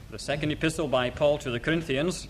The second epistle by Paul to the Corinthians,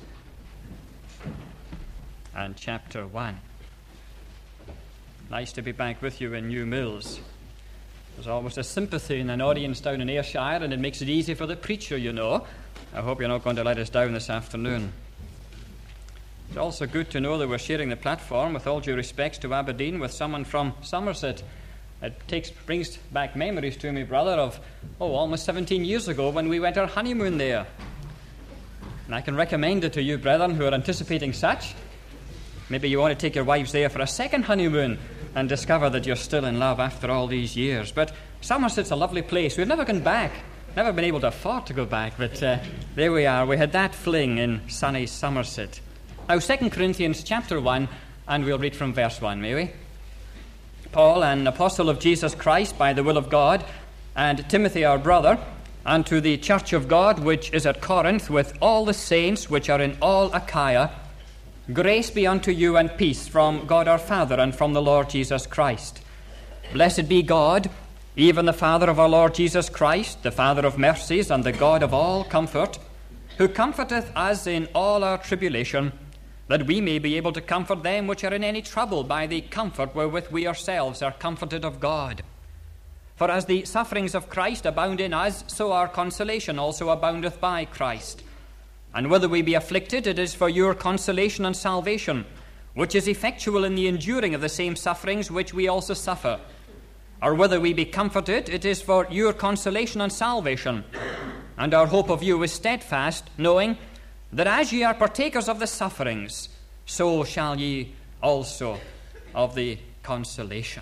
and chapter 1. Nice to be back with you in New Mills. There's always a sympathy in an audience down in Ayrshire, and it makes it easy for the preacher, you know. I hope you're not going to let us down this afternoon. It's also good to know that we're sharing the platform, with all due respects to Aberdeen, with someone from Somerset. It brings back memories to me, brother, of almost 17 years ago when we went our honeymoon there. And I can recommend it to you, brethren, who are anticipating such. Maybe you want to take your wives there for a second honeymoon and discover that you're still in love after all these years. But Somerset's a lovely place. We've never gone back, never been able to afford to go back, but there we are. We had that fling in sunny Somerset. Now, 2 Corinthians chapter 1, and we'll read from verse 1, may we? Paul, an apostle of Jesus Christ by the will of God, and Timothy our brother, and to the church of God which is at Corinth, with all the saints which are in all Achaia, grace be unto you and peace from God our Father and from the Lord Jesus Christ. Blessed be God, even the Father of our Lord Jesus Christ, the Father of mercies and the God of all comfort, who comforteth us in all our tribulation, that we may be able to comfort them which are in any trouble by the comfort wherewith we ourselves are comforted of God. For as the sufferings of Christ abound in us, so our consolation also aboundeth by Christ. And whether we be afflicted, it is for your consolation and salvation, which is effectual in the enduring of the same sufferings which we also suffer. Or whether we be comforted, it is for your consolation and salvation. And our hope of you is steadfast, knowing that as ye are partakers of the sufferings, so shall ye also of the consolation.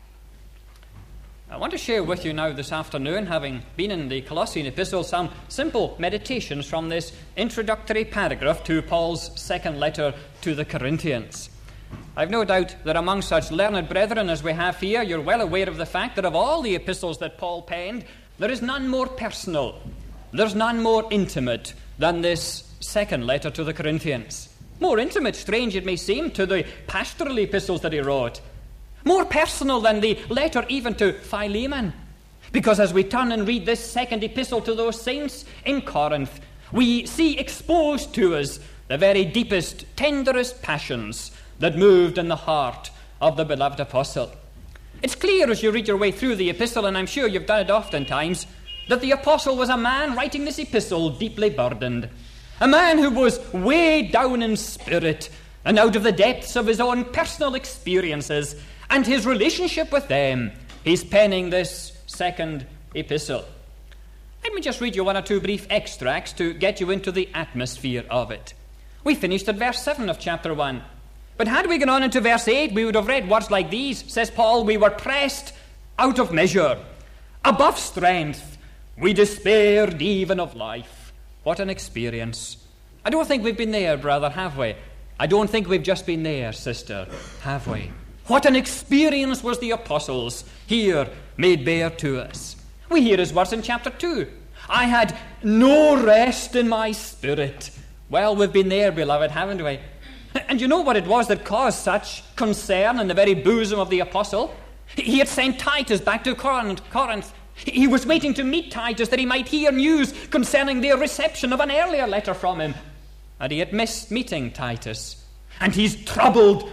I want to share with you now this afternoon, having been in the Colossian epistle, some simple meditations from this introductory paragraph to Paul's second letter to the Corinthians. I've no doubt that among such learned brethren as we have here, you're well aware of the fact that of all the epistles that Paul penned, there is none more personal, there's none more intimate than this second letter to the Corinthians. More intimate, strange it may seem, to the pastoral epistles that he wrote. More personal than the letter even to Philemon. Because as we turn and read this second epistle to those saints in Corinth, we see exposed to us the very deepest, tenderest passions that moved in the heart of the beloved apostle. It's clear as you read your way through the epistle, and I'm sure you've done it oftentimes, that the apostle was a man writing this epistle deeply burdened. A man who was way down in spirit and out of the depths of his own personal experiences and his relationship with them, he's penning this second epistle. Let me just read you one or two brief extracts to get you into the atmosphere of it. We finished at verse 7 of chapter 1. But had we gone on into verse 8, we would have read words like these. Says Paul, we were pressed out of measure, above strength, we despaired even of life. What an experience. I don't think we've been there, brother, have we? I don't think we've just been there, sister, have we? What an experience was the apostles here made bare to us. We hear his words in chapter 2. I had no rest in my spirit. Well, we've been there, beloved, haven't we? And you know what it was that caused such concern in the very bosom of the apostle? He had sent Titus back to Corinth. He was waiting to meet Titus that he might hear news concerning their reception of an earlier letter from him. And he had missed meeting Titus. And he's troubled,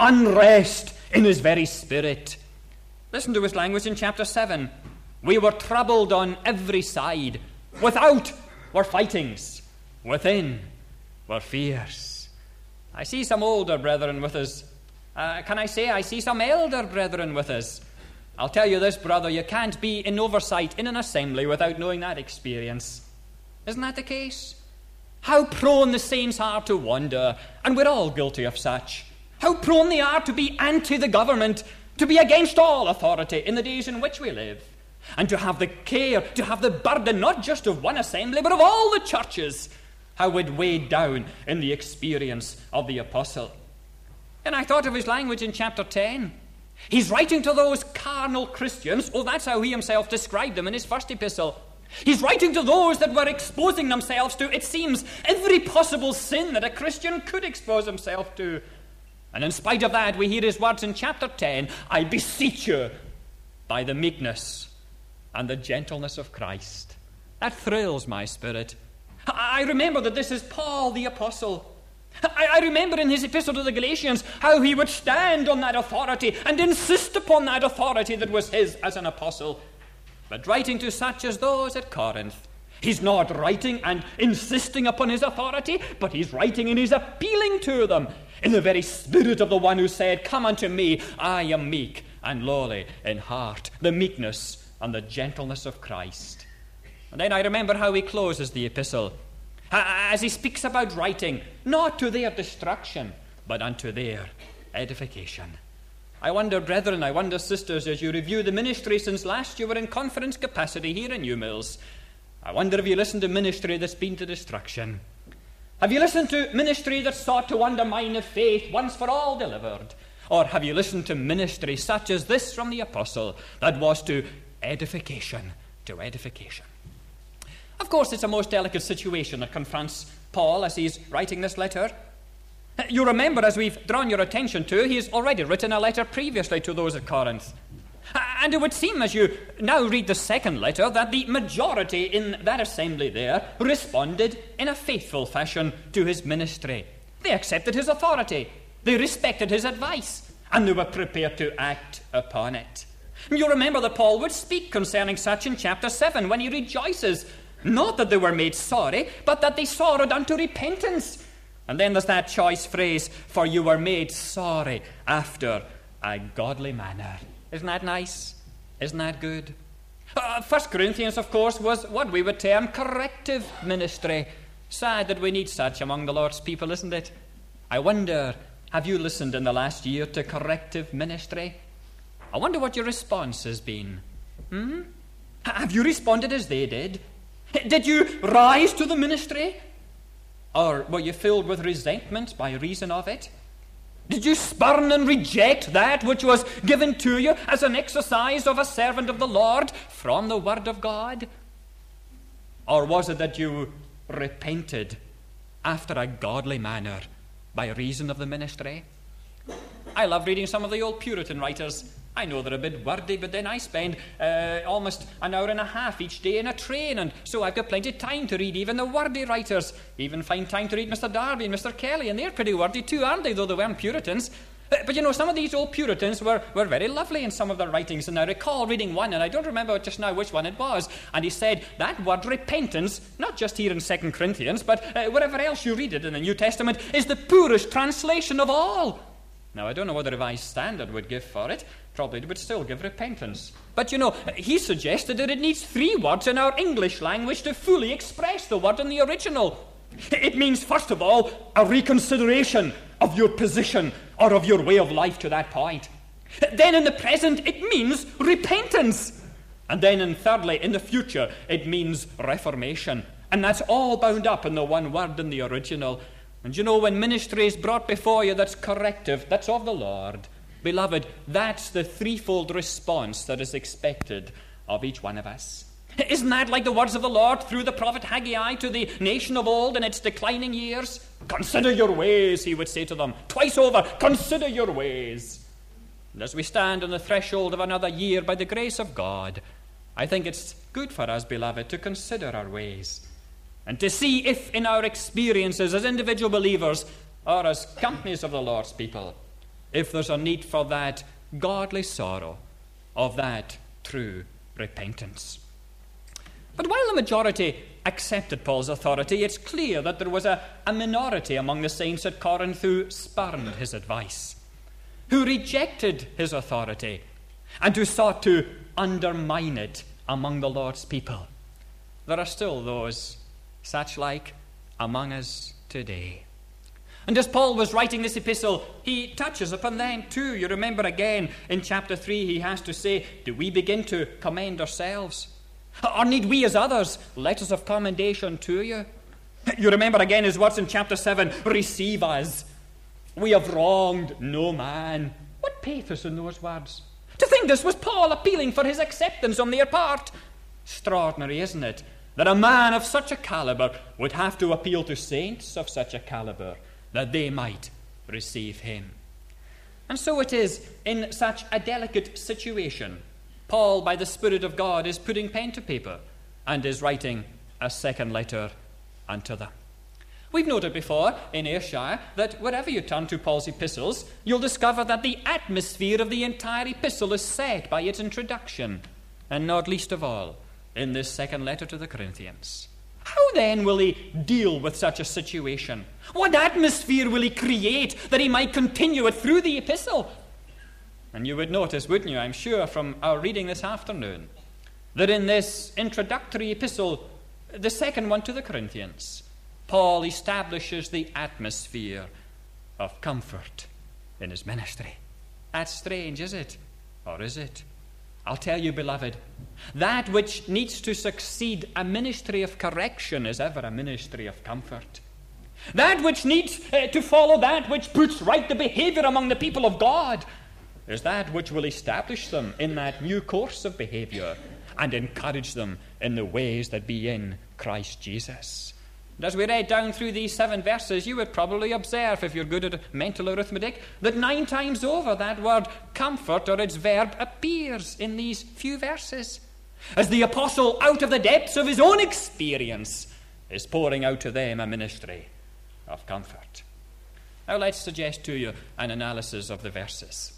unrest in his very spirit. Listen to his language in chapter 7. We were troubled on every side. Without were fightings. Within were fears. I see some older brethren with us. Can I say I see some elder brethren with us? I'll tell you this, brother, you can't be in oversight in an assembly without knowing that experience. Isn't that the case? How prone the saints are to wander, and we're all guilty of such. How prone they are to be anti the government, to be against all authority in the days in which we live, and to have the care, to have the burden not just of one assembly, but of all the churches. How it weighed down in the experience of the apostle. And I thought of his language in chapter 10. He's writing to those carnal Christians. That's how he himself described them in his first epistle. He's writing to those that were exposing themselves to, it seems, every possible sin that a Christian could expose himself to. And in spite of that, we hear his words in chapter 10, I beseech you by the meekness and the gentleness of Christ. That thrills my spirit. I remember that this is Paul the Apostle. I remember in his epistle to the Galatians how he would stand on that authority and insist upon that authority that was his as an apostle. But writing to such as those at Corinth, he's not writing and insisting upon his authority, but he's writing and he's appealing to them in the very spirit of the one who said, "Come unto me, I am meek and lowly in heart," the meekness and the gentleness of Christ. And then I remember how he closes the epistle, as he speaks about writing, not to their destruction, but unto their edification. I wonder, brethren, I wonder, sisters, as you review the ministry since last you were in conference capacity here in New Mills, I wonder if you listened to ministry that's been to destruction. Have you listened to ministry that sought to undermine the faith once for all delivered? Or have you listened to ministry such as this from the apostle that was to edification, to edification? Of course, it's a most delicate situation that confronts Paul as he's writing this letter. You remember, as we've drawn your attention to, he's already written a letter previously to those at Corinth. And it would seem, as you now read the second letter, that the majority in that assembly there responded in a faithful fashion to his ministry. They accepted his authority, they respected his advice, and they were prepared to act upon it. You remember that Paul would speak concerning such in chapter 7 when he rejoices, not that they were made sorry, but that they sorrowed unto repentance. And then there's that choice phrase, "For you were made sorry after a godly manner." Isn't that nice? Isn't that good? 1 Corinthians, of course, was what we would term corrective ministry. Sad that we need such among the Lord's people, isn't it? I wonder, have you listened in the last year to corrective ministry? I wonder what your response has been. Have you responded as they did? Did you rise to the ministry? Or were you filled with resentment by reason of it? Did you spurn and reject that which was given to you as an exercise of a servant of the Lord from the Word of God? Or was it that you repented after a godly manner by reason of the ministry? I love reading some of the old Puritan writers. I know they're a bit wordy, but then I spend almost an hour and a half each day in a train, and so I've got plenty of time to read even the wordy writers. Even find time to read Mr. Darby and Mr. Kelly, and they're pretty wordy too, aren't they, though they weren't Puritans? But you know, some of these old Puritans were very lovely in some of their writings, and I recall reading one, and I don't remember just now which one it was, and he said that word repentance, not just here in 2 Corinthians, but wherever else you read it in the New Testament, is the poorest translation of all. Now, I don't know what the Revised Standard would give for it. Probably it would still give repentance. But, you know, he suggested that it needs 3 words in our English language to fully express the word in the original. It means, first of all, a reconsideration of your position or of your way of life to that point. Then in the present, it means repentance. And then, and thirdly, in the future, it means reformation. And that's all bound up in the one word in the original. And you know, when ministry is brought before you that's corrective, that's of the Lord, beloved, that's the threefold response that is expected of each one of us. Isn't that like the words of the Lord through the prophet Haggai to the nation of old in its declining years? Consider your ways, he would say to them, twice over, consider your ways. And as we stand on the threshold of another year by the grace of God, I think it's good for us, beloved, to consider our ways and to see if in our experiences as individual believers or as companies of the Lord's people, if there's a need for that godly sorrow, of that true repentance. But while the majority accepted Paul's authority, it's clear that there was a minority among the saints at Corinth who spurned his advice, who rejected his authority, and who sought to undermine it among the Lord's people. There are still those such like among us today. And as Paul was writing this epistle, he touches upon them too. You remember again in chapter 3, he has to say, do we begin to commend ourselves? Or need we as others letters of commendation to you? You remember again his words in chapter 7, receive us. We have wronged no man. What pathos in those words. To think this was Paul appealing for his acceptance on their part. Extraordinary, isn't it? That a man of such a caliber would have to appeal to saints of such a caliber that they might receive him. And so it is in such a delicate situation. Paul, by the Spirit of God, is putting pen to paper and is writing a second letter unto them. We've noted before in Ayrshire that wherever you turn to Paul's epistles, you'll discover that the atmosphere of the entire epistle is set by its introduction, and not least of all in this second letter to the Corinthians. How then will he deal with such a situation? What atmosphere will he create that he might continue it through the epistle? And you would notice, wouldn't you, I'm sure, from our reading this afternoon, that in this introductory epistle, the second one to the Corinthians, Paul establishes the atmosphere of comfort in his ministry. That's strange, is it? Or is it? I'll tell you, beloved, that which needs to succeed a ministry of correction is ever a ministry of comfort. That which needs to follow that which puts right the behavior among the people of God is that which will establish them in that new course of behavior and encourage them in the ways that be in Christ Jesus. And as we read down through these 7 verses, you would probably observe, if you're good at mental arithmetic, that 9 times over that word comfort or its verb appears in these few verses, as the apostle, out of the depths of his own experience, is pouring out to them a ministry of comfort. Now let's suggest to you an analysis of the verses.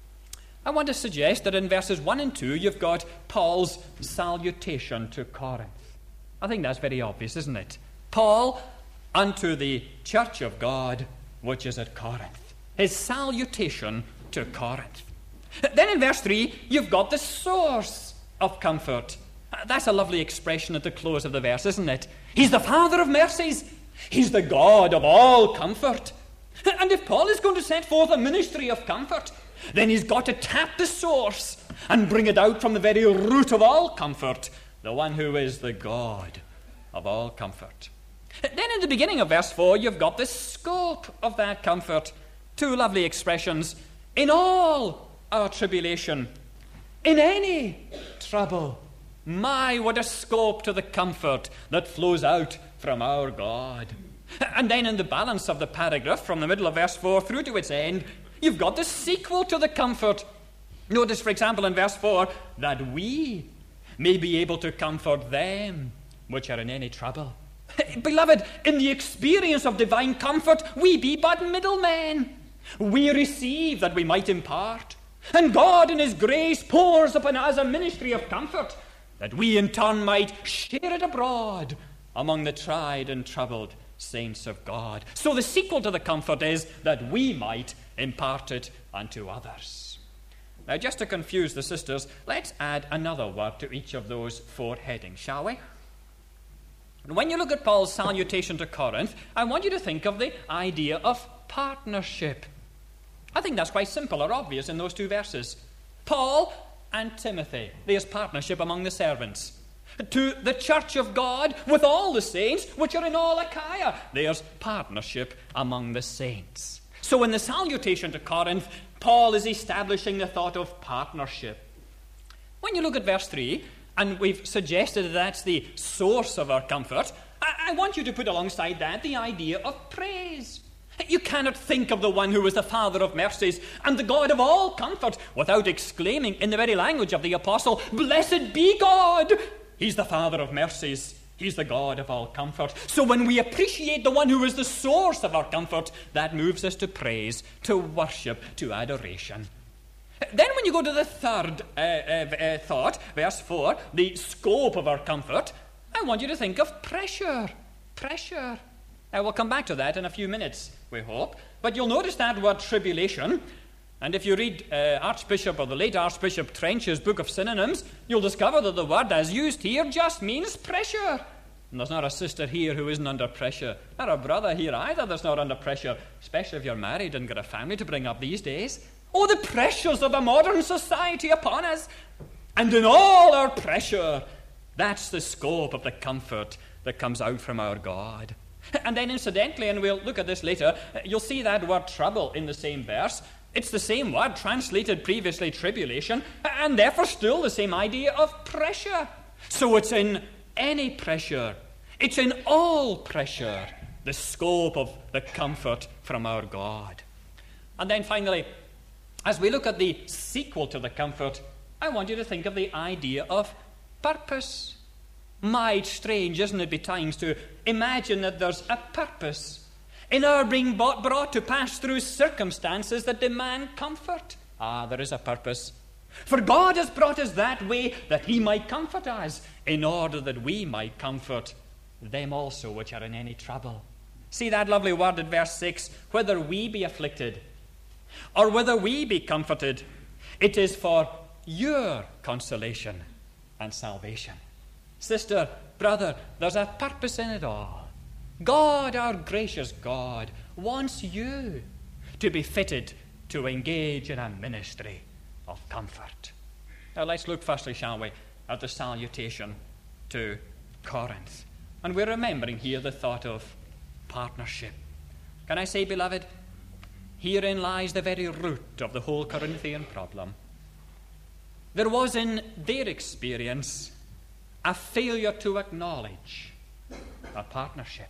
I want to suggest that in verses 1 and 2 you've got Paul's salutation to Corinth. I think that's very obvious, isn't it? Paul unto the church of God which is at Corinth. His salutation to Corinth. Then in verse 3 you've got the source of comfort. That's a lovely expression at the close of the verse, isn't it? He's the Father of mercies. He's the God of all comfort. And if Paul is going to set forth a ministry of comfort, then he's got to tap the source and bring it out from the very root of all comfort, the one who is the God of all comfort. Then in the beginning of verse 4, you've got the scope of that comfort. 2 lovely expressions. In all our tribulation, in any trouble. My, what a scope to the comfort that flows out from our God. And then in the balance of the paragraph, from the middle of verse 4 through to its end, you've got the sequel to the comfort. Notice, for example, in verse 4, that we may be able to comfort them which are in any trouble. Beloved, in the experience of divine comfort, we be but middlemen. We receive that we might impart. And God in his grace pours upon us a ministry of comfort, that we in turn might share it abroad among the tried and troubled saints of God. So the sequel to the comfort is that we might impart it unto others. Now, just to confuse the sisters, let's add another word to each of those 4 headings, shall we? When you look at Paul's salutation to Corinth, I want you to think of the idea of partnership. I think that's quite simple or obvious in those 2 verses. Paul and Timothy, there's partnership among the servants. To the church of God with all the saints which are in all Achaia, there's partnership among the saints. So in the salutation to Corinth, Paul is establishing the thought of partnership. When you look at verse 3, and we've suggested that that's the source of our comfort, I want you to put alongside that the idea of praise. You cannot think of the one who is the Father of mercies and the God of all comfort without exclaiming in the very language of the apostle, "Blessed be God! He's the Father of mercies. He's the God of all comfort." So when we appreciate the one who is the source of our comfort, that moves us to praise, to worship, to adoration. Then when you go to the third thought, verse 4, the scope of our comfort, I want you to think of pressure. Pressure. Now we'll come back to that in a few minutes, we hope. But you'll notice that word tribulation. And if you read Archbishop or the late Archbishop Trench's book of synonyms, you'll discover that the word as used here just means pressure. And there's not a sister here who isn't under pressure. Not a brother here either that's not under pressure, especially if you're married and got a family to bring up these days. Oh, the pressures of a modern society upon us. And in all our pressure, that's the scope of the comfort that comes out from our God. And then incidentally, and we'll look at this later, you'll see that word trouble in the same verse. It's the same word translated previously tribulation, and therefore still the same idea of pressure. So it's in any pressure, it's in all pressure, the scope of the comfort from our God. And then finally, as we look at the sequel to the comfort, I want you to think of the idea of purpose. Mighty strange, isn't it, betimes, to imagine that there's a purpose in our being brought to pass through circumstances that demand comfort. There is a purpose. For God has brought us that way that he might comfort us, in order that we might comfort them also which are in any trouble. See that lovely word at verse 6, whether we be afflicted or whether we be comforted, it is for your consolation and salvation. Sister, brother, there's a purpose in it all. God, our gracious God, wants you to be fitted to engage in a ministry of comfort. Now let's look firstly, shall we, at the salutation to Corinth. And we're remembering here the thought of partnership. Can I say, beloved, herein lies the very root of the whole Corinthian problem. There was in their experience a failure to acknowledge a partnership.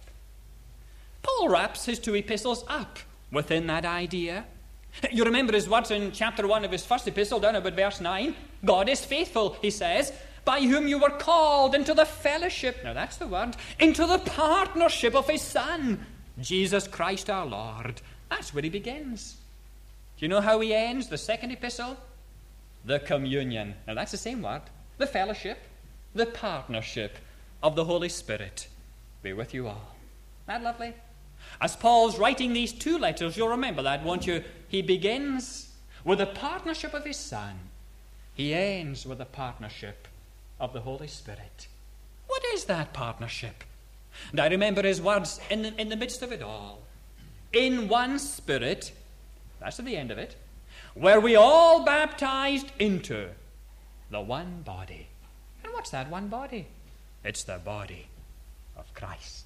Paul wraps his two epistles up within that idea. You remember his words in chapter 1 of his first epistle, down about verse 9. God is faithful, he says, by whom you were called into the fellowship, now that's the word, into the partnership of his Son, Jesus Christ our Lord. That's where he begins. Do you know how he ends the second epistle? The communion. Now that's the same word. The fellowship, the partnership of the Holy Spirit be with you all. Isn't that lovely? As Paul's writing these two letters, you'll remember that, won't you? He begins with the partnership of his Son. He ends with the partnership of the Holy Spirit. What is that partnership? And I remember his words in the midst of it all. In one Spirit, that's at the end of it, were we all baptized into the one body. And what's that one body? It's the body of Christ.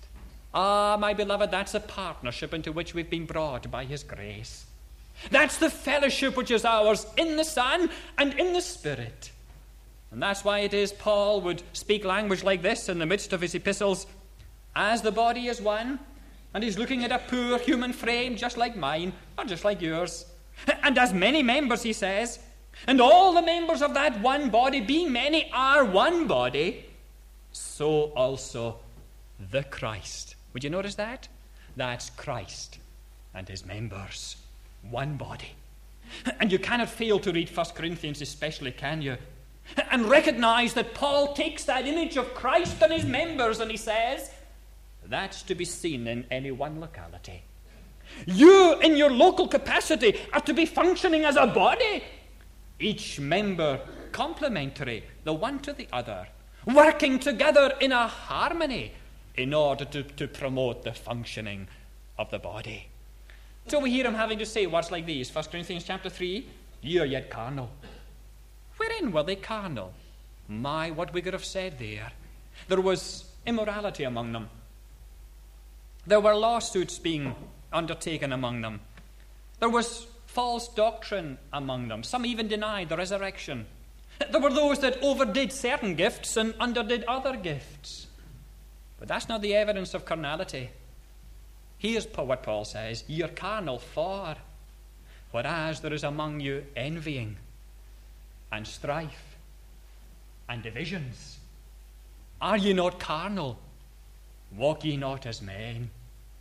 My beloved, that's a partnership into which we've been brought by his grace. That's the fellowship which is ours in the Son and in the Spirit. And that's why it is Paul would speak language like this in the midst of his epistles. As the body is one, and he's looking at a poor human frame just like mine, or just like yours. And as many members, he says, and all the members of that one body, being many, are one body, so also the Christ. Would you notice that? That's Christ and his members. One body. And you cannot fail to read 1 Corinthians especially, can you? And recognize that Paul takes that image of Christ and his members and he says, that's to be seen in any one locality. You, in your local capacity, are to be functioning as a body. Each member complementary, the one to the other, working together in a harmony in order to promote the functioning of the body. So we hear him having to say words like these. 1 Corinthians chapter 3, ye are yet carnal. Wherein were they carnal? My, what we could have said there. There was immorality among them. There were lawsuits being undertaken among them. There was false doctrine among them. Some even denied the resurrection. There were those that overdid certain gifts and underdid other gifts. But that's not the evidence of carnality. Here's what Paul says, ye are carnal for, whereas there is among you envying and strife and divisions. Are ye not carnal? Walk ye not as men?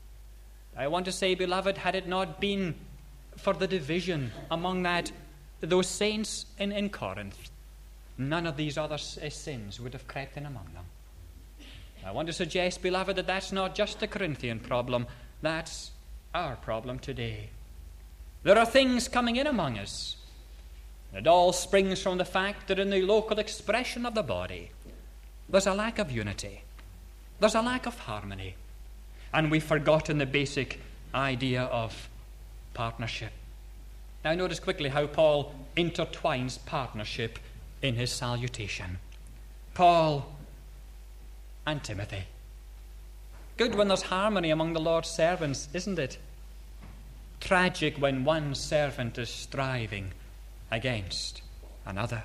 I want to say, beloved, had it not been for the division among those saints in Corinth, none of these other sins would have crept in among them. I want to suggest, beloved, that that's not just a Corinthian problem, that's our problem today. There are things coming in among us. It all springs from the fact that in the local expression of the body, there's a lack of unity. There's a lack of harmony. And we've forgotten the basic idea of partnership. Now notice quickly how Paul intertwines partnership in his salutation. Paul and Timothy. Good when there's harmony among the Lord's servants, isn't it? Tragic when one servant is striving against another.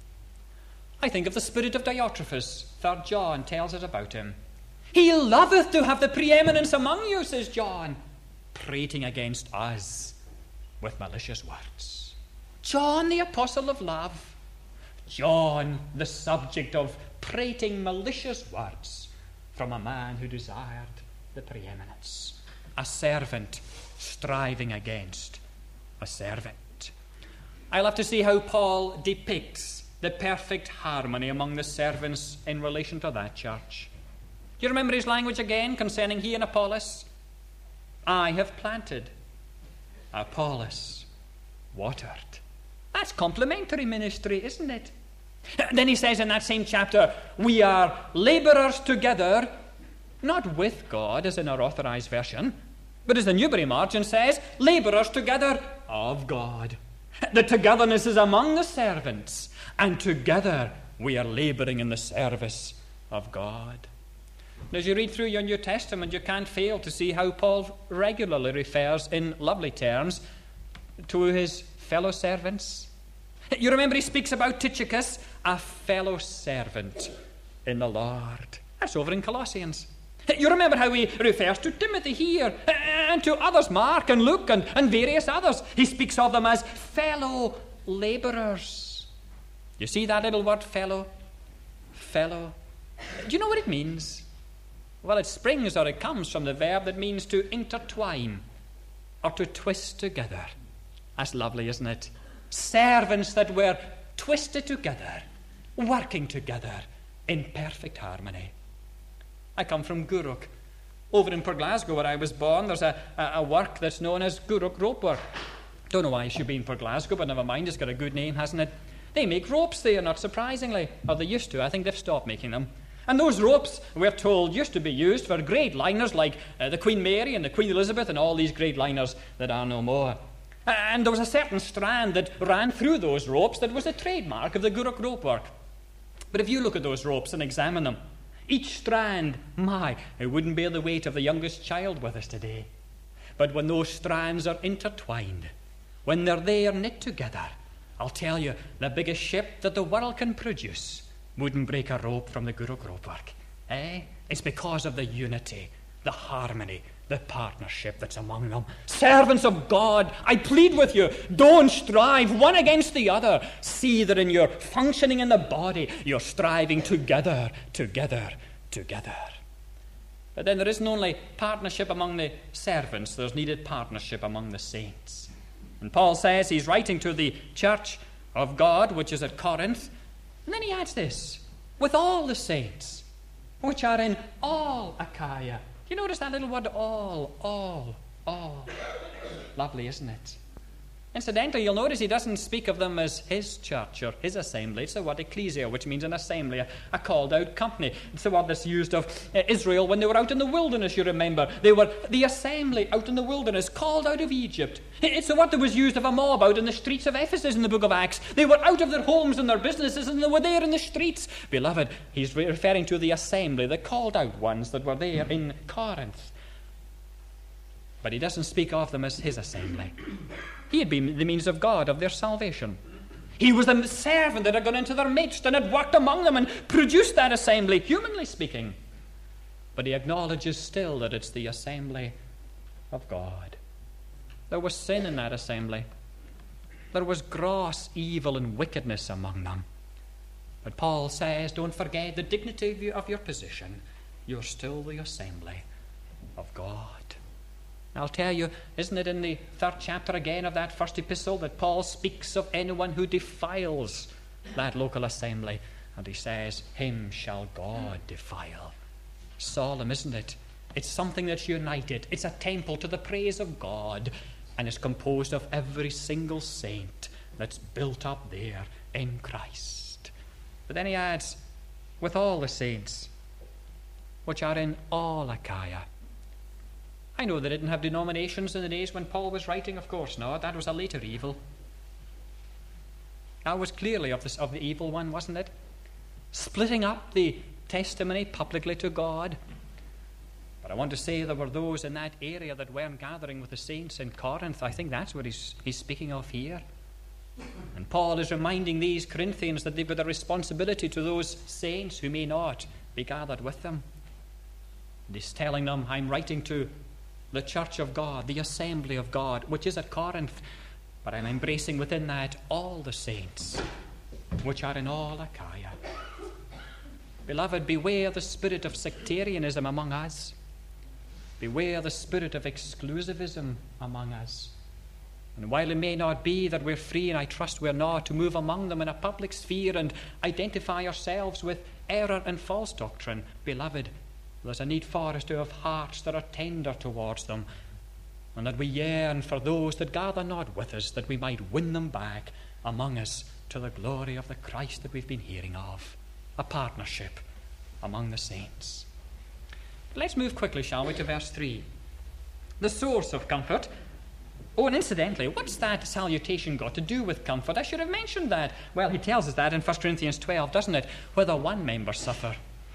I think of the spirit of Diotrephes. 3 John tells us about him. He loveth to have the preeminence among you, says John, prating against us with malicious words. John, the apostle of love. John, the subject of prating malicious words from a man who desired the preeminence. A servant striving against a servant. I love to see how Paul depicts the perfect harmony among the servants in relation to that church. Do you remember his language again concerning he and Apollos? I have planted, Apollos watered. That's complementary ministry, isn't it? Then he says in that same chapter, we are labourers together, not with God, as in our authorized version, but as the Newbury margin says, labourers together of God. The togetherness is among the servants, and together we are labouring in the service of God. And as you read through your New Testament, you can't fail to see how Paul regularly refers in lovely terms to his fellow servants. You remember he speaks about Tychicus, a fellow servant in the Lord. That's over in Colossians. You remember how he refers to Timothy here, and to others, Mark and Luke and various others. He speaks of them as fellow labourers. You see that little word, fellow? Fellow. Do you know what it means? Well, it springs or it comes from the verb that means to intertwine or to twist together. That's lovely, isn't it? Servants that were twisted together, working together in perfect harmony. I come from Gourock. Over in Glasgow, where I was born, there's a work that's known as Gourock rope work. Don't know why it should be in Glasgow, but never mind, it's got a good name, hasn't it? They make ropes there, not surprisingly. Or they used to. I think they've stopped making them. And those ropes, we're told, used to be used for great liners like the Queen Mary and the Queen Elizabeth and all these great liners that are no more. And there was a certain strand that ran through those ropes that was a trademark of the Gourock rope work. But if you look at those ropes and examine them, each strand, it wouldn't bear the weight of the youngest child with us today. But when those strands are intertwined, when they're there knit together, I'll tell you, the biggest ship that the world can produce wouldn't break a rope from the Gourock rope work. It's because of the unity, the harmony, the partnership that's among them. Servants of God, I plead with you, don't strive one against the other. See that in your functioning in the body, you're striving together. But then there isn't only partnership among the servants, there's needed partnership among the saints. And Paul says he's writing to the church of God, which is at Corinth, and then he adds this, with all the saints, which are in all Achaia. You notice that little word, all. Lovely, isn't it? Incidentally, you'll notice he doesn't speak of them as his church or his assembly. It's the word ecclesia, which means an assembly, a called-out company. It's the word that's used of Israel when they were out in the wilderness, you remember. They were the assembly out in the wilderness, called out of Egypt. It's the word that was used of a mob out in the streets of Ephesus in the book of Acts. They were out of their homes and their businesses, and they were there in the streets. Beloved, he's referring to the assembly, the called-out ones that were there in Corinth. But he doesn't speak of them as his assembly. He had been the means of God, of their salvation. He was the servant that had gone into their midst and had worked among them and produced that assembly, humanly speaking. But he acknowledges still that it's the assembly of God. There was sin in that assembly. There was gross evil and wickedness among them. But Paul says, don't forget the dignity of your position. You're still the assembly of God. I'll tell you, isn't it in the 3rd chapter again of that first epistle that Paul speaks of anyone who defiles that local assembly? And he says, him shall God defile. Solemn, isn't it? It's something that's united. It's a temple to the praise of God. And it's composed of every single saint that's built up there in Christ. But then he adds, with all the saints, which are in all Achaia. I know they didn't have denominations in the days when Paul was writing, of course not. That was a later evil. That was clearly of the evil one, wasn't it? Splitting up the testimony publicly to God. But I want to say there were those in that area that weren't gathering with the saints in Corinth. I think that's what he's speaking of here. And Paul is reminding these Corinthians that they've got a responsibility to those saints who may not be gathered with them. And he's telling them, I'm writing to the church of God, the assembly of God, which is at Corinth. But I'm embracing within that all the saints, which are in all Achaia. Beloved, beware the spirit of sectarianism among us. Beware the spirit of exclusivism among us. And while it may not be that we're free, and I trust we're not, to move among them in a public sphere and identify ourselves with error and false doctrine, beloved, there's a need for us to have hearts that are tender towards them, and that we yearn for those that gather not with us, that we might win them back among us to the glory of the Christ that we've been hearing of. A partnership among the saints. Let's move quickly, shall we, to verse 3. The source of comfort. Oh, and incidentally, what's that salutation got to do with comfort? I should have mentioned that. Well, he tells us that in 1 Corinthians 12, doesn't it? Whether one member suffer,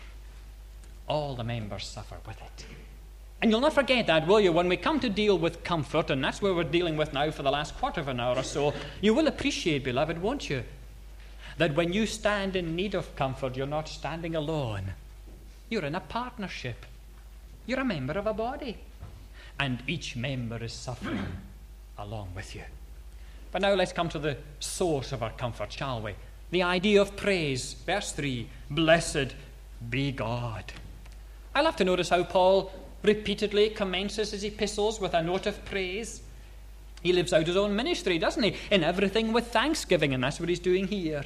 all the members suffer with it. And you'll not forget that, will you? When we come to deal with comfort, and that's where we're dealing with now for the last quarter of an hour or so, you will appreciate, beloved, won't you, that when you stand in need of comfort, you're not standing alone. You're in a partnership. You're a member of a body. And each member is suffering along with you. But now let's come to the source of our comfort, shall we? The idea of praise. Verse 3, blessed be God. I love to notice how Paul repeatedly commences his epistles with a note of praise. He lives out his own ministry, doesn't he? In everything with thanksgiving, and that's what he's doing here.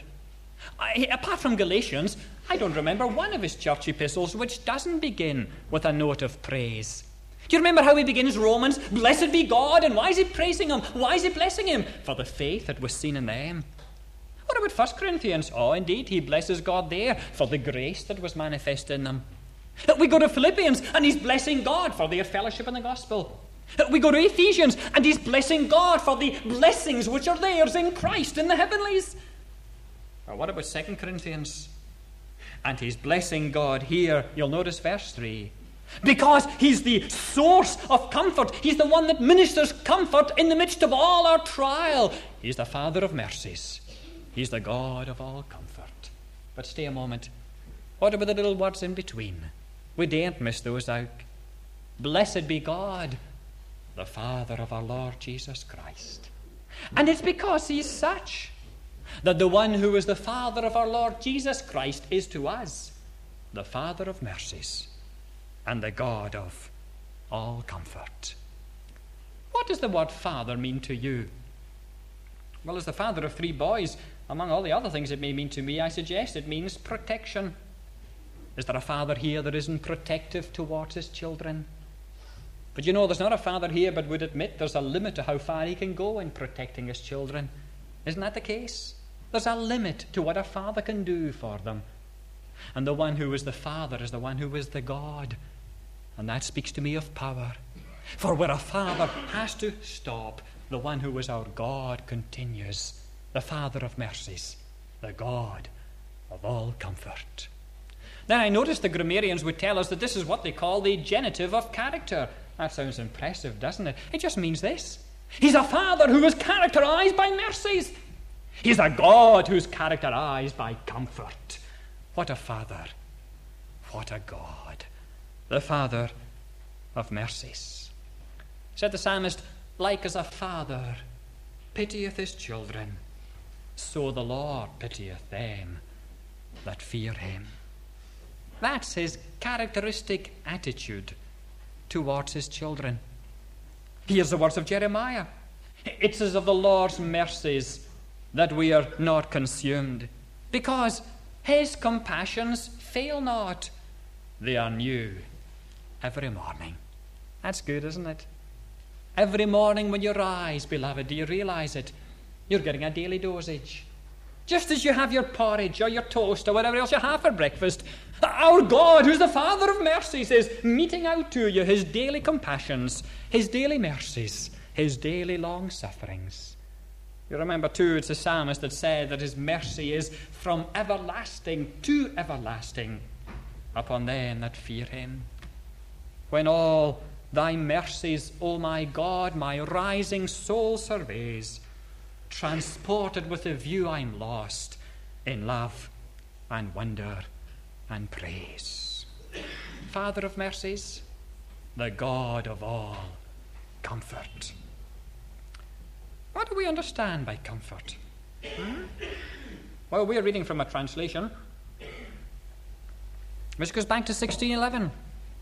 Apart from Galatians, I don't remember one of his church epistles which doesn't begin with a note of praise. Do you remember how he begins Romans? Blessed be God. And why is he praising him? Why is he blessing him? For the faith that was seen in them. What about 1 Corinthians? Oh, indeed, he blesses God there for the grace that was manifest in them. We go to Philippians, and he's blessing God for their fellowship in the gospel. We go to Ephesians, and he's blessing God for the blessings which are theirs in Christ in the heavenlies. Or what about 2 Corinthians? And he's blessing God here. You'll notice verse 3. Because he's the source of comfort. He's the one that ministers comfort in the midst of all our trial. He's the Father of mercies. He's the God of all comfort. But stay a moment. What about the little words in between? We daren't miss those out. Blessed be God, the Father of our Lord Jesus Christ. And it's because he's such that the one who is the Father of our Lord Jesus Christ is to us the Father of mercies and the God of all comfort. What does the word Father mean to you? Well, as the father of 3 boys, among all the other things it may mean to me, I suggest it means protection. Is there a father here that isn't protective towards his children? But you know, there's not a father here but would admit there's a limit to how far he can go in protecting his children. Isn't that the case? There's a limit to what a father can do for them. And the one who is the Father is the one who is the God. And that speaks to me of power. For where a father has to stop, the one who is our God continues. The Father of mercies, the God of all comfort. Then I noticed the grammarians would tell us that this is what they call the genitive of character. That sounds impressive, doesn't it? It just means this. He's a Father who is characterized by mercies. He's a God who's characterized by comfort. What a Father. What a God. The Father of mercies. Said the psalmist, like as a father pitieth his children, so the Lord pitieth them that fear him. That's his characteristic attitude towards his children. Here's the words of Jeremiah. It says of the Lord's mercies that we are not consumed, because his compassions fail not. They are new every morning. That's good, isn't it? Every morning when you rise, beloved, do you realize it? You're getting a daily dosage. Just as you have your porridge or your toast or whatever else you have for breakfast, our God, who's the Father of mercies, is meting out to you his daily compassions, his daily mercies, his daily long sufferings. You remember too, it's the psalmist that said that his mercy is from everlasting to everlasting upon them that fear him. When all thy mercies, O my God, my rising soul surveys, transported with the view I'm lost in love and wonder and praise. Father of mercies, the God of all comfort. What do we understand by comfort? Well, we're reading from a translation which goes back to 1611.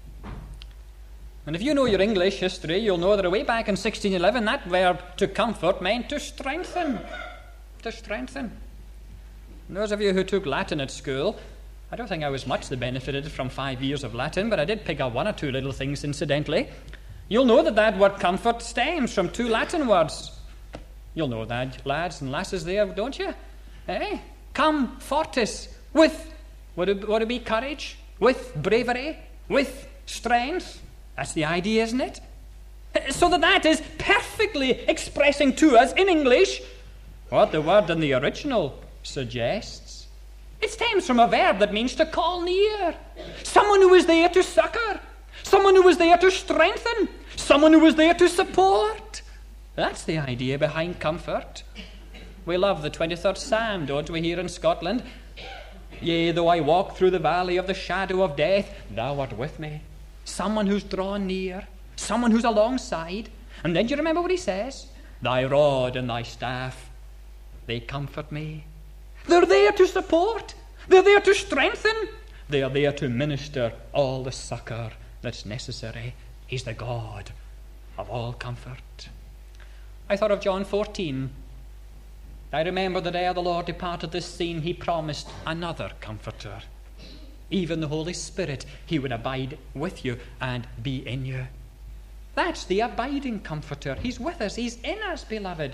And if you know your English history, you'll know that way back in 1611, that verb to comfort meant to strengthen. To strengthen. And those of you who took Latin at school, I don't think I was much that benefited from 5 years of Latin, but I did pick up one or two little things incidentally. You'll know that that word comfort stems from two Latin words. You'll know that, lads and lasses there, don't you? Eh? Cum fortis, with, would it be courage? With bravery? With strength? That's the idea, isn't it? So that is perfectly expressing to us in English what the word in the original suggests. It stems from a verb that means to call near. Someone who is there to succor. Someone who is there to strengthen. Someone who is there to support. That's the idea behind comfort. We love the 23rd Psalm, don't we, here in Scotland? Yea, though I walk through the valley of the shadow of death, thou art with me. Someone who's drawn near. Someone who's alongside. And then do you remember what he says? Thy rod and thy staff, they comfort me. They're there to support. They're there to strengthen. They're there to minister all the succor that's necessary. He's the God of all comfort. I thought of John 14. I remember the day of the Lord departed this scene, he promised another comforter. Even the Holy Spirit, he would abide with you and be in you. That's the abiding comforter. He's with us. He's in us, beloved.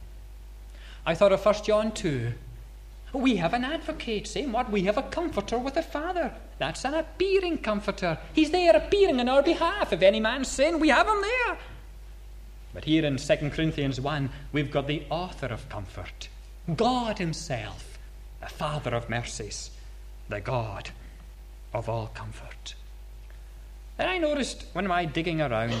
I thought of 1 John 2. We have an advocate, same word. We have a comforter with the Father. That's an appearing comforter. He's there appearing on our behalf. If any man sin, we have him there. But here in 2 Corinthians 1, we've got the author of comfort. God himself, the Father of mercies, the God of all comfort. And I noticed when I digging around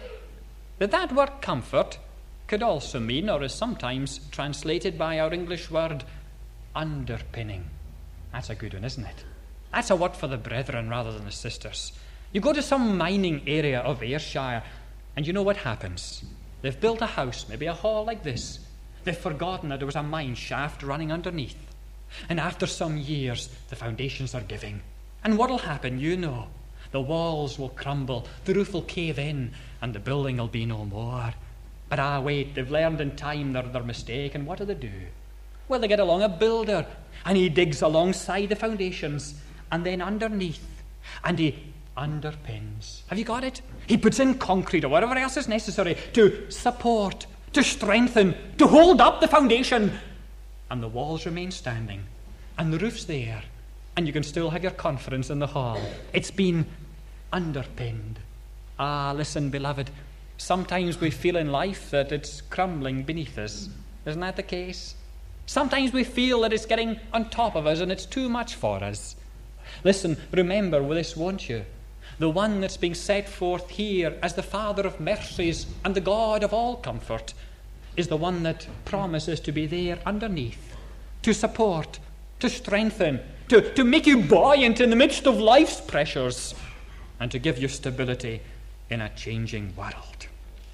that word comfort could also mean, or is sometimes translated by our English word, underpinning. That's a good one, isn't it? That's a word for the brethren rather than the sisters. You go to some mining area of Ayrshire, and you know what happens? They've built a house, maybe a hall like this. They've forgotten that there was a mine shaft running underneath. And after some years, the foundations are giving. And what'll happen, you know? The walls will crumble, the roof will cave in, and the building will be no more. But wait, they've learned in time their mistake, and what do? Well, they get along a builder, and he digs alongside the foundations, and then underneath, and he underpins. Have you got it? He puts in concrete or whatever else is necessary to support, to strengthen, to hold up the foundation. And the walls remain standing, and the roof's there, and you can still have your conference in the hall. It's been underpinned. Listen, beloved, sometimes we feel in life that it's crumbling beneath us. Isn't that the case? Sometimes we feel that it's getting on top of us and it's too much for us. Listen, remember this, won't you? The one that's being set forth here as the Father of mercies and the God of all comfort is the one that promises to be there underneath, to support, to strengthen, to make you buoyant in the midst of life's pressures, and to give you stability in a changing world.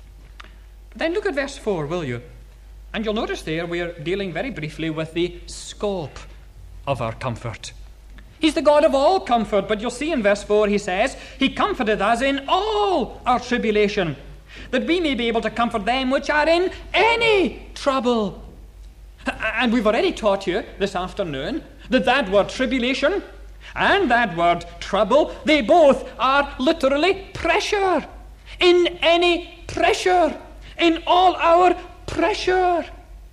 But then look at verse 4, will you? And you'll notice there we're dealing very briefly with the scope of our comfort. He's the God of all comfort, but you'll see in verse 4 he says, He comforteth us in all our tribulation, that we may be able to comfort them which are in any trouble. And we've already taught you this afternoon that word tribulation and that word trouble, they both are literally pressure. In any pressure. In all our pressure.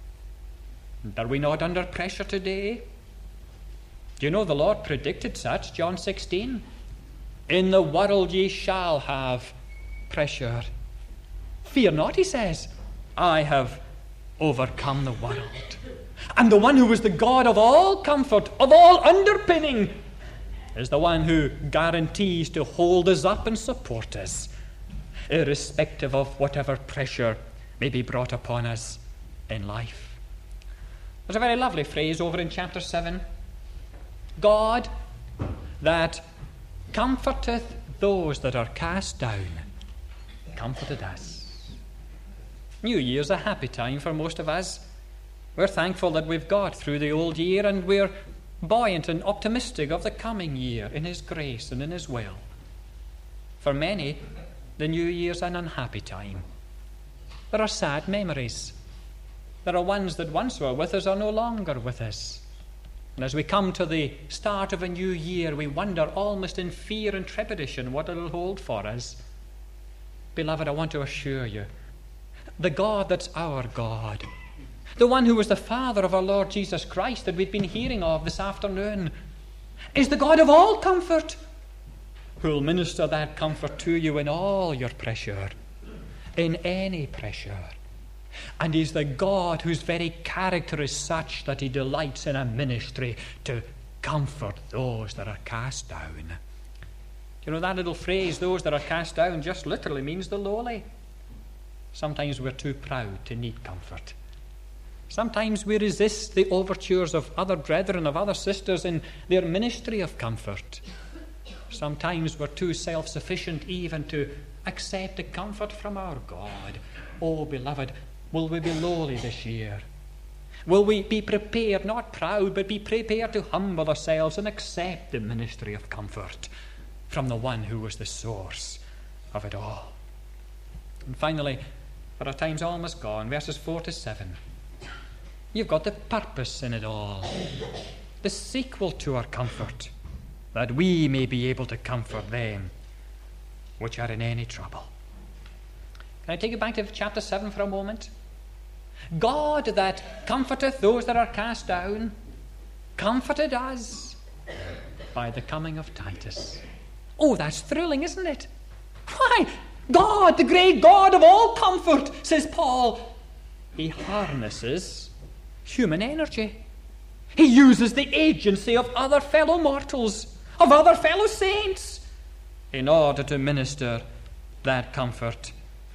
Are we not under pressure today? Do you know the Lord predicted such? John 16. In the world ye shall have pressure. Fear not, he says. I have overcome the world. And the one who is the God of all comfort, of all underpinning, is the one who guarantees to hold us up and support us, irrespective of whatever pressure may be brought upon us in life. There's a very lovely phrase over in chapter 7. God that comforteth those that are cast down, comforted us. New Year's a happy time for most of us. We're thankful that we've got through the old year and we're buoyant and optimistic of the coming year in His grace and in His will. For many, the New Year's an unhappy time. There are sad memories. There are ones that once were with us are no longer with us. And as we come to the start of a new year, we wonder almost in fear and trepidation what it will hold for us. Beloved, I want to assure you, the God that's our God, the one who was the Father of our Lord Jesus Christ that we've been hearing of this afternoon, is the God of all comfort, who will minister that comfort to you in all your pressure, in any pressure. And He's the God whose very character is such that He delights in a ministry to comfort those that are cast down. You know, that little phrase, those that are cast down, just literally means the lowly. Sometimes we're too proud to need comfort. Sometimes we resist the overtures of other brethren, of other sisters in their ministry of comfort. Sometimes we're too self-sufficient even to accept the comfort from our God. Oh, beloved, will we be lowly this year? Will we be prepared, not proud, but be prepared to humble ourselves and accept the ministry of comfort from the one who was the source of it all? And finally, for our time's almost gone, verses 4 to 7. You've got the purpose in it all, the sequel to our comfort, that we may be able to comfort them which are in any trouble. Can I take you back to chapter 7 for a moment? God that comforteth those that are cast down, comforted us by the coming of Titus. Oh, that's thrilling, isn't it? Why, God, the great God of all comfort, says Paul, He harnesses human energy. He uses the agency of other fellow mortals, of other fellow saints, in order to minister that comfort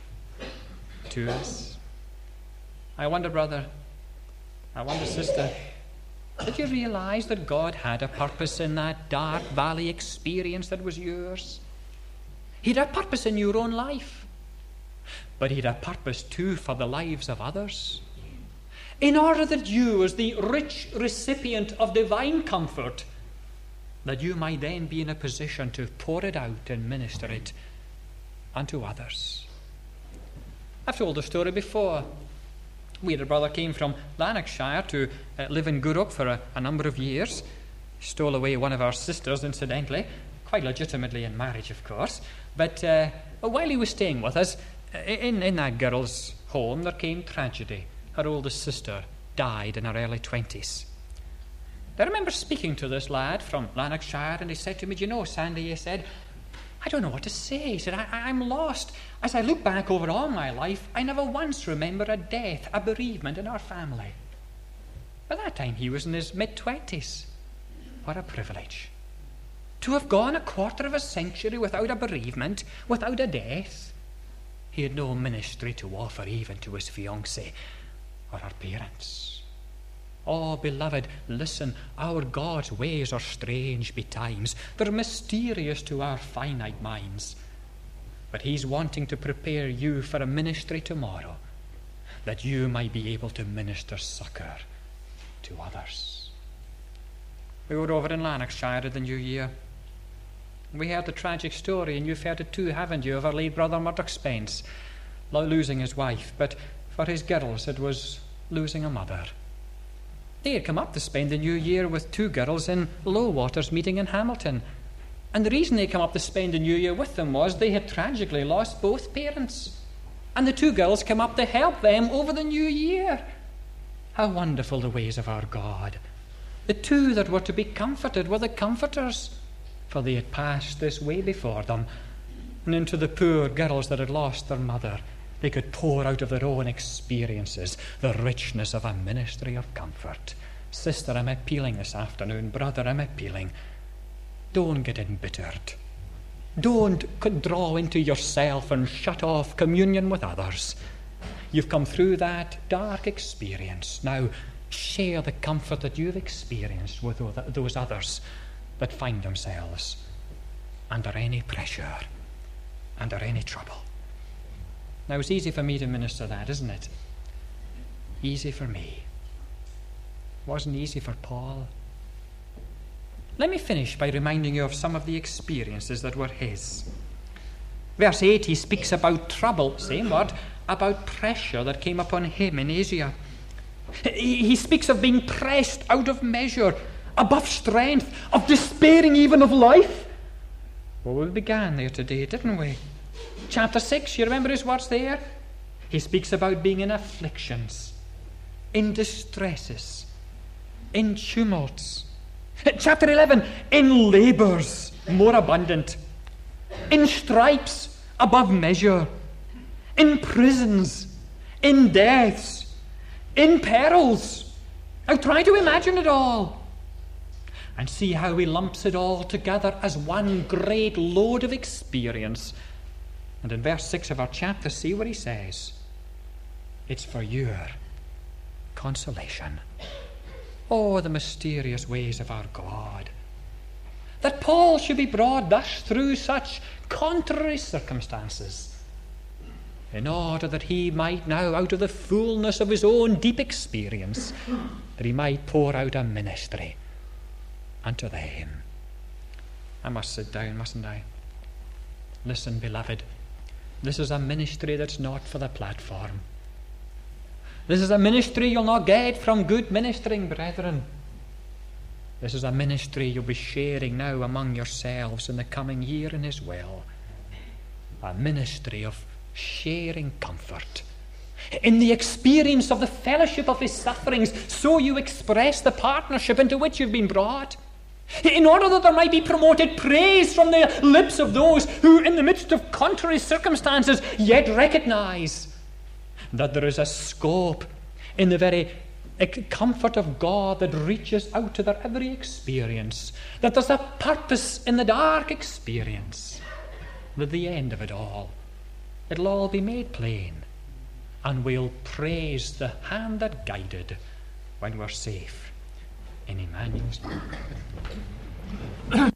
to us. I wonder, brother, I wonder, sister, did you realize that God had a purpose in that dark valley experience that was yours? He had a purpose in your own life, but He had a purpose too for the lives of others, in order that you, as the rich recipient of divine comfort, that you might then be in a position to pour it out and minister it unto others. I've told the story before. We had a brother came from Lanarkshire to live in Gourock for a number of years. He stole away one of our sisters, incidentally, quite legitimately in marriage, of course. But while he was staying with us, in that girl's home, there came tragedy. Her oldest sister died in her early 20s. I remember speaking to this lad from Lanarkshire, and he said to me, "Do you know, Sandy," he said, "I don't know what to say." He said, I'm lost. As I look back over all my life, I never once remember a death, a bereavement in our family. By that time, he was in his mid-20s. What a privilege. To have gone a quarter of a century without a bereavement, without a death. He had no ministry to offer even to his fiancée or her parents. Oh, beloved, listen, our God's ways are strange betimes. They're mysterious to our finite minds. But He's wanting to prepare you for a ministry tomorrow, that you might be able to minister succor to others. We were over in Lanarkshire in the New Year. We heard the tragic story, and you've heard it too, haven't you, of our late brother Murdoch Spence losing his wife. But for his girls, it was losing a mother. They had come up to spend the New Year with two girls in Lowwaters meeting in Hamilton. And the reason they come up to spend the New Year with them was they had tragically lost both parents. And the two girls came up to help them over the New Year. How wonderful the ways of our God. The two that were to be comforted were the comforters, for they had passed this way before them. And into the poor girls that had lost their mother, they could pour out of their own experiences the richness of a ministry of comfort. Sister, I'm appealing this afternoon. Brother, I'm appealing. Don't get embittered. Don't draw into yourself and shut off communion with others. You've come through that dark experience. Now, share the comfort that you've experienced with those others that find themselves under any pressure, under any trouble. Now, it's easy for me to minister that, isn't it? Easy for me. It wasn't easy for Paul. Let me finish by reminding you of some of the experiences that were his. Verse 8, he speaks about trouble, same word, about pressure that came upon him in Asia. He speaks of being pressed out of measure, above strength, of despairing even of life. Well, we began there today, didn't we? Chapter 6, you remember his words there? He speaks about being in afflictions, in distresses, in tumults. Chapter 11, in labours more abundant, in stripes above measure, in prisons, in deaths, in perils. Now try to imagine it all and see how he lumps it all together as one great load of experience. And in verse 6 of our chapter, see what he says. It's for your consolation. Oh, the mysterious ways of our God. That Paul should be brought thus through such contrary circumstances, in order that he might now, out of the fullness of his own deep experience, that he might pour out a ministry unto them. I must sit down, mustn't I? Listen, beloved, this is a ministry that's not for the platform. This is a ministry you'll not get from good ministering brethren. This is a ministry you'll be sharing now among yourselves in the coming year in his will. A ministry of sharing comfort in the experience of the fellowship of his sufferings, so you express the partnership into which you've been brought, in order that there might be promoted praise from the lips of those who, in the midst of contrary circumstances, yet recognize that there is a scope in the very comfort of God that reaches out to their every experience, that there's a purpose in the dark experience, that at the end of it all, it'll all be made plain, and we'll praise the hand that guided when we're safe in Emmanuel's name.